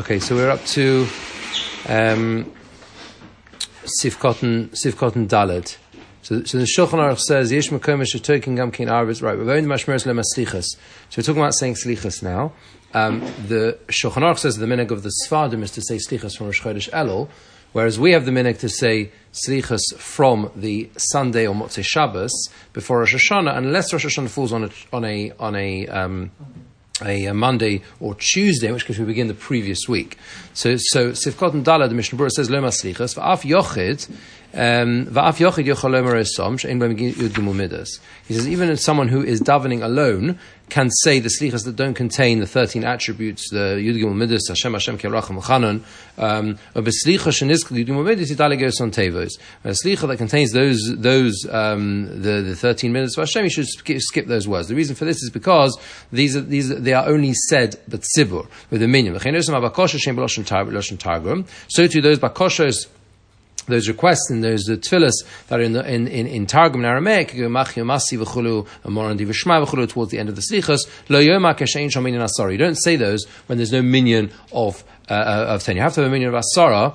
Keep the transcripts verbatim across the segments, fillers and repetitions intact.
Okay, so we're up to um, Sifkoten Sifkoten Daled. So, so the Shulchan Aruch says Yesh Makom Shetokin Gam Kein Arbeit. Right, we're going to Mashmeres Lema Slichas. So we're talking about saying Slichas now. Um, the Shulchan Aruch says the minhag of the Sfardim is to say Slichas from Rosh Chodesh Elul, whereas we have the minhag to say Slichas from the Sunday or Motzei Shabbos before Rosh Hashanah, unless Rosh Hashanah falls on a on a on a um, A, a Monday or Tuesday, in which case we begin the previous week. So, so Sifkot and Dala, the Mishnah Berurah says, Loma Slichas, Va'af Yochid, Va'af Yochid Yochol Loma Resom, She'en B'em Yud Gimul Midas. He says, even if someone who is davening alone can say the Slichas that don't contain the thirteen attributes, the Yud Gimul Midas, Hashem, Hashem, Kerachim, Chanon, um, or B'Slicha Shenisk, Yud Gimul Midas, Yidale Geos on Tevos. A Slicha that contains those, those, um, the, the thirteen minutes of Hashem, you should skip, skip those words. The reason for this is because these are, these are, they are only said but tzibur with a minyan. So too those bakoshos, those requests and those the tefillas that are in the, in, in, in Targum in Aramaic, towards the end of the slichos, you don't say those when there's no minyan of uh, of ten. You have to have a minyan of asara,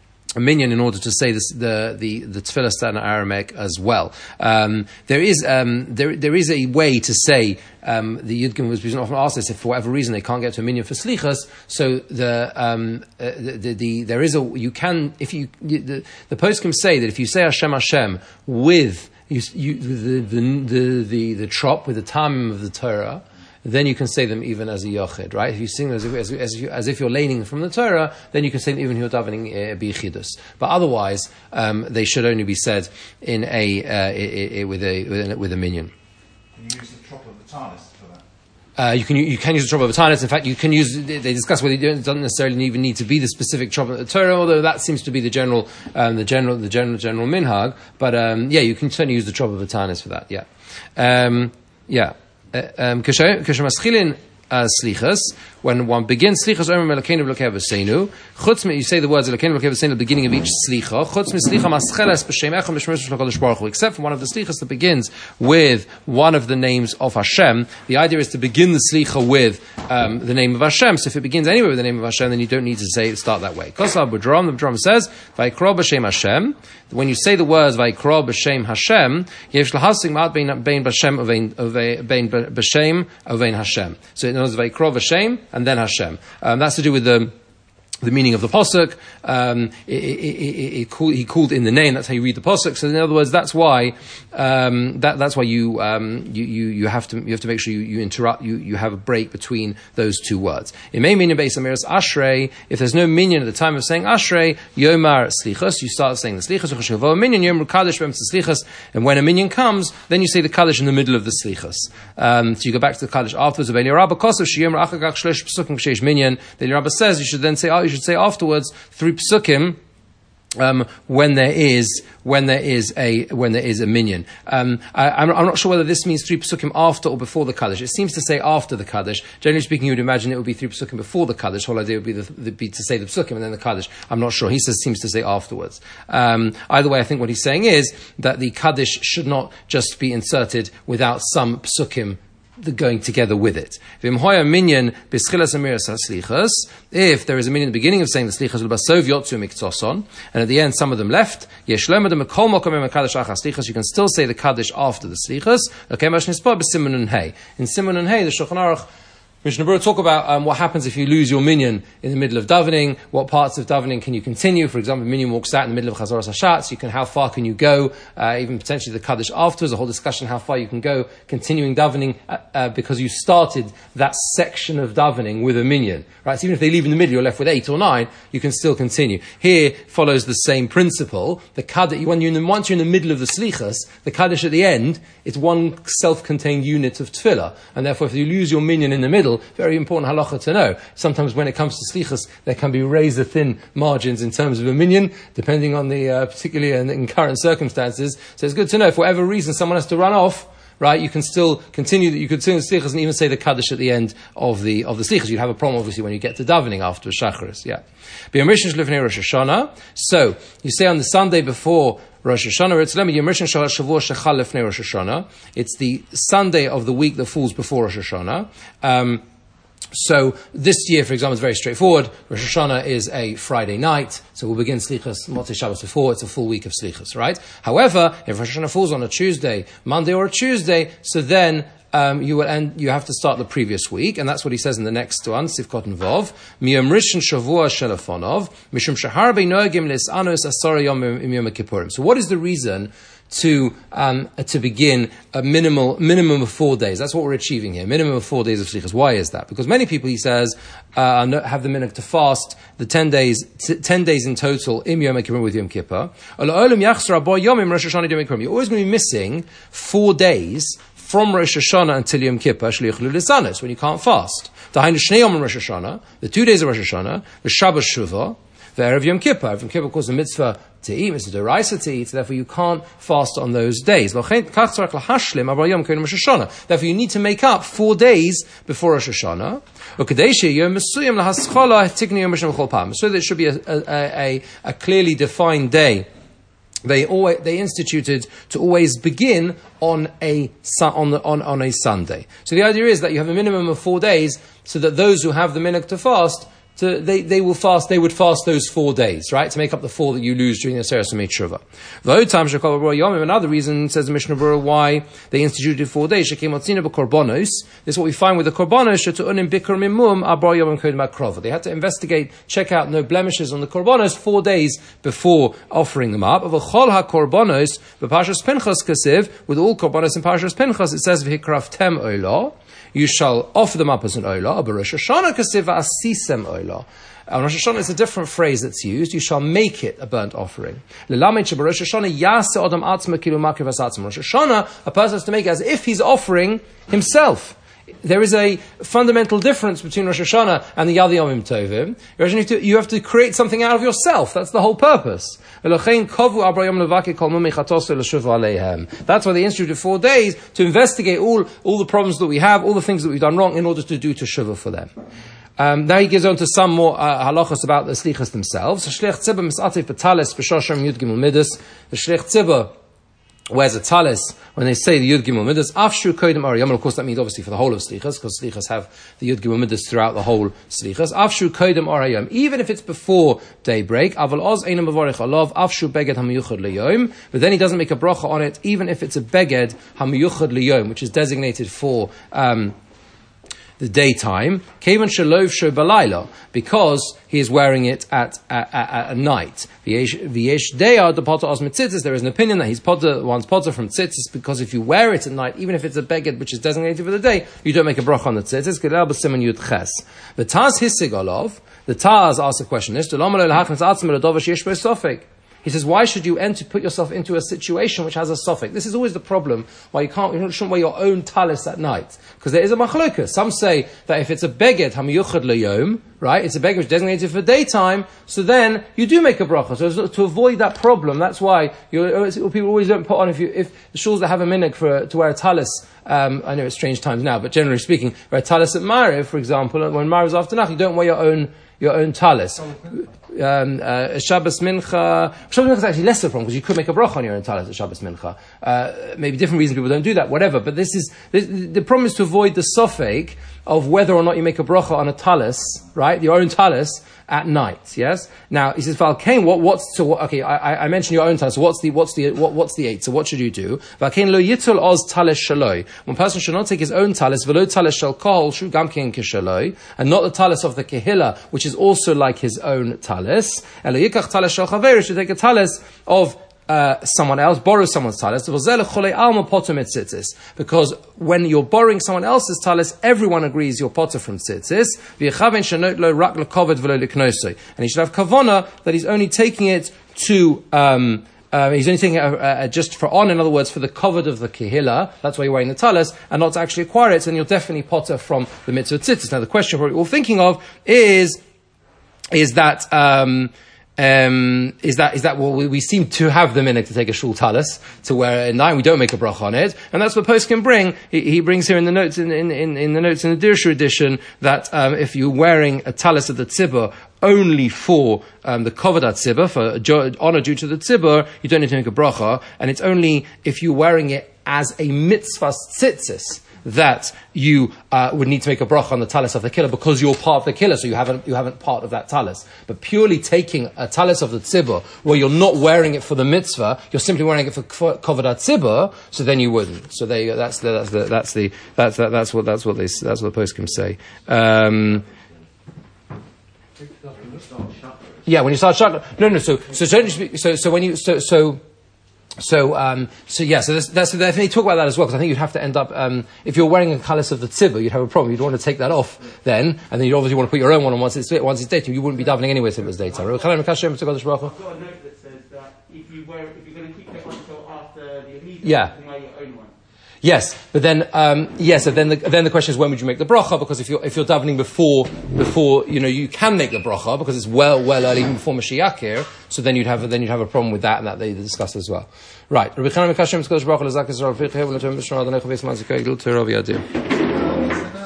a minyan, in order to say this, the the the tefillah in Aramaic as well. Um, there is um, there there is a way to say um, the Yud Gimel was often asked this if for whatever reason they can't get to a minyan for slichas. So the um, uh, the, the, the there is a you can if you the the poskim say that if you say Hashem Hashem with you, you the, the the the the trop with the tamim of the Torah, then you can say them even as a yochid, right? If you sing as if, as, as, you, as if you're laning from the Torah, then you can say them even if you're davening uh, bichidus. But otherwise, um, they should only be said in a, uh, I, I, with a with a, with a minyan. Can you use the trop of the tanis for that? Uh, you can you can use the trop of the tanis. In fact, you can use. They discuss whether it doesn't necessarily even need to be the specific trop of the Torah, although that seems to be the general um, the general the general general minhag. But um, yeah, you can certainly use the trop of the tanis for that. Yeah, um, yeah. Kishamaschilin slichas, when one begins slichas, Omer Melakenu V'Lokei Avosenu. Chutzme, you say the words Melakenu V'Lokei Avosenu at the beginning of each slicha. Chutzme slicha mascheles b'shem echad b'shmeres shel Baruch Hu. Except for one of the slichas that begins with one of the names of Hashem. The idea is to begin the slicha with um, the name of Hashem. So if it begins anyway with the name of Hashem, then you don't need to say start that way. Kosav b'dram, the b'dram says Vayikra b'shem Hashem. When you say the words Vayikra b'shem Hashem, yesh lahasig ma'at bein bein b'shem ovein bein b'shem ovein Hashem. So it knows Vayikra b'shem and then Hashem. Um, that's to do with the the meaning of the posuk. Um, it, it, it, it call, he called in the name. That's how you read the posuk. So in other words, that's why um, that, that's why you, um, you you you have to you have to make sure you, you interrupt you, you have a break between those two words. It may mean in Beis Amiras Ashrei. If there's no minyan at the time of saying Ashrei, Yomar Slichas, you start saying the Slichas. Minyan Yom Kaddish B'em Slichas, and when a minyan comes, then you say the Kaddish in the middle of the Slichas. Um, so you go back to the Kaddish afterwards. The Rabba says you should then say oh, you should say afterwards three psukim um, when there is when there is a when there is a minyan. Um, I, I'm, I'm not sure whether this means three psukim after or before the kaddish. It seems to say after the kaddish. Generally speaking, you would imagine it would be three psukim before the kaddish. The whole idea would be, the, the, be to say the psukim and then the kaddish. I'm not sure. He says seems to say afterwards. Um, either way, I think what he's saying is that the kaddish should not just be inserted without some psukim the going together with it. If there is a minyan at the beginning of saying the slichas, and at the end some of them left, you can still say the kaddish after the slichas. In Siman and Hay, the Shulchan Aruch Mishnah Berurah talk about um, what happens if you lose your minyan in the middle of davening. What parts of davening can you continue? For example, the minyan walks out in the middle of Chazoras Hashatz. You can, how far can you go? Uh, even potentially the Kaddish afterwards. A whole discussion how far you can go continuing davening uh, uh, because you started that section of davening with a minyan. Right? So even if they leave in the middle, you're left with eight or nine. You can still continue. Here follows the same principle. The Kaddish, when you're in the, once you're in the middle of the slichas, the Kaddish at the end, it's one self-contained unit of tefillah, and therefore if you lose your minyan in the middle, very important halacha to know. Sometimes when it comes to slichas, there can be razor thin margins in terms of a minyan, depending on the, uh, particularly in, in current circumstances. So it's good to know if for whatever reason someone has to run off, right, you can still continue, you could sing the slichas and even say the kaddish at the end of the, of the slichas. You'd have a problem obviously when you get to davening after shacharis, yeah. So, you say on the Sunday before Rosh Hashanah, it's the Sunday of the week that falls before Rosh Hashanah. Um, So this year, for example, is very straightforward. Rosh Hashanah is a Friday night, so we'll begin Slichas Motzei Shabbos before. It's a full week of Slichas, right? However, if Rosh Hashanah falls on a Tuesday, Monday or a Tuesday, so then um, you will end, you have to start the previous week, and that's what he says in the next one, Sivkot and Vov. Miyom Rishon Shavua Shelafonov Mishum Shahar Beinoegim Lisanus Asara Yom Im Yom Kippurim. So, what is the reason to um, to begin a minimal minimum of four days? That's what we're achieving here. Minimum of four days of Slichas. Why is that? Because many people, he says, uh, have the minhag to fast the ten days, t- ten days in total im Yom Kippur with Yom Kippur. You're always going to be missing four days from Rosh Hashanah until Yom Kippur, when you can't fast. The two days of Rosh Hashanah, the Shabbos Shuvah, the Erev Yom Kippur. Yom Kippur, of course, the mitzvah to eat, it's a deraisa to eat, so therefore you can't fast on those days. Therefore you need to make up four days before Rosh Hashanah, so that it should be a, a, a, a clearly defined day. They always, they instituted to always begin on a on the, on on a Sunday. So the idea is that you have a minimum of four days, so that those who have the minhag to fast, to, they, they will fast, they would fast those four days, right? To make up the four that you lose during the Aseret Yemei Tshuva. Another reason, says the Mishnah Berurah, why they instituted four days. This is what we find with the Korbanos. They had to investigate, check out no blemishes on the Korbanos four days before offering them up. With all Korbanos in Parshas Pinchas, it says, V'hikraftem olah. You shall offer them up as an olah. But Rosh Hashanah kasiv asisem olah. On Rosh Hashanah, it's a different phrase that's used. You shall make it a burnt offering. Rosh Hashanah, a person has to make it as if he's offering himself. There is a fundamental difference between Rosh Hashanah and the Yad Yomim Tovim. You have to create something out of yourself. That's the whole purpose. That's why they instituted four days to investigate all, all the problems that we have, all the things that we've done wrong, in order to do teshuvah for them. Um, now he gives on to some more uh, halachos about the slichas themselves. The Shliach Tzibur wears a talis when they say the Yud Gimel Midas. Afshu Kodim Ariyam. Of course, that means obviously for the whole of Slichas, because Slichas have the Yud Gimel Midas throughout the whole Slichas. Afshu Kodim Ariyam. Even if it's before daybreak, Aval Oz Einam Mavorech Alav. Afshu Beged Hamiyuchad Liyom. But then he doesn't make a bracha on it, even if it's a Beged Hamiyuchad Liyom, which is designated for um, the daytime, because he is wearing it at at, at, at night. There is an opinion that he's potter, one's potter from tzitzis, because if you wear it at night, even if it's a beged which is designated for the day, you don't make a bracha on the tzitzis. The Taz Hisig Olov, the Taz asks a question, he says, why should you enter, put yourself into a situation which has a suffix? This is always the problem, why you can't, you shouldn't wear your own talis at night. Because there is a machlokas. Some say that if it's a beged, hamiyuchad leyom, right, it's a beged which is designated for daytime, so then you do make a bracha. So to avoid that problem, that's why you, people always don't put on, if you, if the shuls that have a minhag for, to wear a talis, um, I know it's strange times now, but generally speaking, wear a talis at Mariv, for example, when Mariv is after Nach, you don't wear your own, your own talis. Um, uh, Shabbos Mincha, Shabbos Mincha is actually less of a problem, because you could make a bracha on your own talis at Shabbos Mincha. Uh, maybe different reasons people don't do that, whatever. But this is, this, the problem is to avoid the sofek of whether or not you make a bracha on a talis, right? Your own talis at night, yes? Now, he says, Valkain, what, what's, so what, okay, I, I mentioned your own talis, so what's the, what's the, what, what's the eight? So what should you do? Valkain lo yitul oz talis shaloi. One person should not take his own talis, velo talis shal kol, shu gamkin kishaloi, and not the talis of the kehillah, which is also like his own talis. Elo yikach talis shal chaver, should take a talis of Uh, someone else, borrow someone's talis, because when you're borrowing someone else's talis, everyone agrees you're potter from tzitzis, and he should have kavana that he's only taking it to um, uh, he's only taking it uh, uh, just for on, in other words, for the kavod of the kehillah, that's why you're wearing the talis, and not to actually acquire it, and you're definitely potter from the mitzvah tzitzis. Now the question we're all thinking of is is that um, Um, is that is that well, we, we seem to have the minhag to take a shul talis to wear it at night. We don't make a bracha on it, and that's what Post can bring. He, he brings here in the notes in, in, in, in the notes in the Dirshu edition that um, if you're wearing a talis of the tzibur only for um, the kovadat tzibur, for honor due to the tzibur, you don't need to make a bracha, and it's only if you're wearing it as a mitzvah tzitzis, that you uh, would need to make a bracha on the talis of the killer because you're part of the killer, so you haven't you haven't part of that talis. But purely taking a talis of the tzibur, where you're not wearing it for the mitzvah, you're simply wearing it for kovadat tzibur, so then you wouldn't. So there you go. That's the that's the that's the that's that, that's what that's what they that's what the poskim say. Um, yeah, when you start shakla, no, no. So so don't you speak, so so when you so so. So, um, so yeah, so that's, that's definitely talk about that as well, because I think you'd have to end up, um, if you're wearing a talis of the tzibur, you'd have a problem. You'd want to take that off then, and then you'd obviously want to put your own one on once it's, once it's daytime. You wouldn't be davening anyway if it was daytime. I've got a note that says that if, you wear, if you're going to keep it on until after the immediate, yeah. you can wear your own one. Yes, but then, um, yes, so then the, then the question is when would you make the bracha? Because if you're, if you're davening before, before, you know, you can make the bracha because it's well, well early, even before Mashiach here, so then you'd have, then you'd have a problem with that, and that they discussed as well. Right.